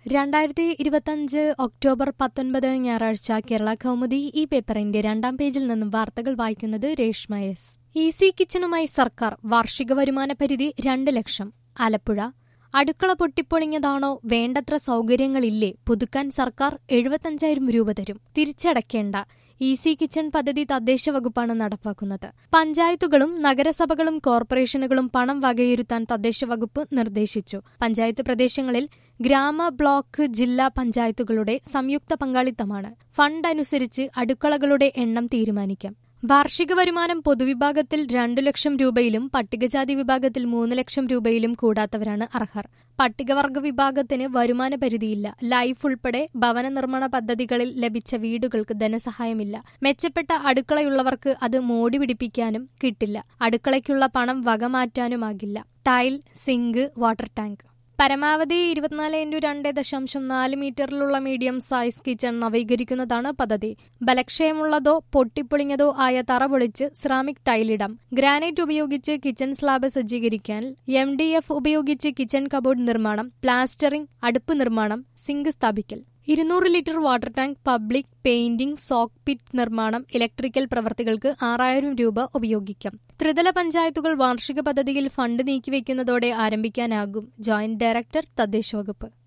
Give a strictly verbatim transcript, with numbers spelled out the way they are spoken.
രണ്ടായിരത്തി ഇരുപത്തിയഞ്ച് ഒക്ടോബർ പത്തൊൻപത് ഞായറാഴ്ച കേരള കൗമുദി ഈ പേപ്പറിന്റെ രണ്ടാം പേജിൽ നിന്നും വാർത്തകൾ വായിക്കുന്നത് രേഷ്മ എസ്. ഈസി കിച്ചണുമായി സർക്കാർ വാർഷിക വരുമാന പരിധി രണ്ട് ലക്ഷം. ആലപ്പുഴ. അടുക്കള പൊട്ടിപ്പൊളിഞ്ഞതാണോ, വേണ്ടത്ര സൗകര്യങ്ങളില്ലേ, പുതുക്കാൻ സർക്കാർ എഴുപത്തഞ്ചായിരം രൂപ തരും. തിരിച്ചടയ്ക്കേണ്ട. ഈസി കിച്ചൺ പദ്ധതി തദ്ദേശ വകുപ്പാണ് നടപ്പാക്കുന്നത്. പഞ്ചായത്തുകളും നഗരസഭകളും കോർപ്പറേഷനുകളും പണം വകയിരുത്താൻ തദ്ദേശ വകുപ്പ് നിർദ്ദേശിച്ചു. പഞ്ചായത്ത് പ്രദേശങ്ങളിൽ ഗ്രാമ, ബ്ലോക്ക്, ജില്ലാ പഞ്ചായത്തുകളുടെ സംയുക്ത പങ്കാളിത്തമാണ്. ഫണ്ട് അനുസരിച്ച് അടുക്കളകളുടെ എണ്ണം തീരുമാനിക്കാം. വാർഷിക വരുമാനം പൊതുവിഭാഗത്തിൽ രണ്ടു ലക്ഷം രൂപയിലും പട്ടികജാതി വിഭാഗത്തിൽ മൂന്ന് ലക്ഷം രൂപയിലും കൂടാത്തവരാണ് അർഹർ. പട്ടികവർഗ വിഭാഗത്തിന് വരുമാന പരിധിയില്ല. ലൈഫ് ഉൾപ്പെടെ ഭവന നിർമ്മാണ പദ്ധതികളിൽ ലഭിച്ച വീടുകൾക്ക് ധനസഹായമില്ല. മെച്ചപ്പെട്ട അടുക്കളയുള്ളവർക്ക് അത് മോടി പിടിപ്പിക്കാനും കിട്ടില്ല. അടുക്കളയ്ക്കുള്ള പണം വകമാറ്റാനുമാകില്ല. Tile, sink, water tank. പരമാവധി ഇരുപത്തിനാല് ഇൻറ്റു രണ്ട് ദശാംശം നാല് മീറ്ററിലുള്ള മീഡിയം സൈസ് കിച്ചൺ നവീകരിക്കുന്നതാണ് പദ്ധതി. ബലക്ഷയമുള്ളതോ പൊട്ടിപ്പൊളിഞ്ഞതോ ആയ തറ പൊളിച്ച് സിറാമിക് ടൈലിടാം. ഗ്രാനൈറ്റ് ഉപയോഗിച്ച് കിച്ചൺ സ്ലാബ് സജ്ജീകരിക്കാൻ എം ഡി എഫ് ഉപയോഗിച്ച് കിച്ചൺ കബോർഡ് നിർമ്മാണം, പ്ലാസ്റ്ററിംഗ്, അടുപ്പ് നിർമ്മാണം, സിങ്ക് സ്ഥാപിക്കൽ. ഇരുന്നൂറ് litre water tank, public painting, soak pit നിർമ്മാണം, ഇലക്ട്രിക്കൽ പ്രവൃത്തികൾക്ക് ആറായിരം രൂപ ഉപയോഗിക്കാം. ത്രിതല പഞ്ചായത്തുകൾ വാർഷിക പദ്ധതിയിൽ ഫണ്ട് നീക്കിവെക്കുന്നതോടെ ആരംഭിക്കാനാകും. ജോയിന്റ് ഡയറക്ടർ, തദ്ദേശ വകുപ്പ്.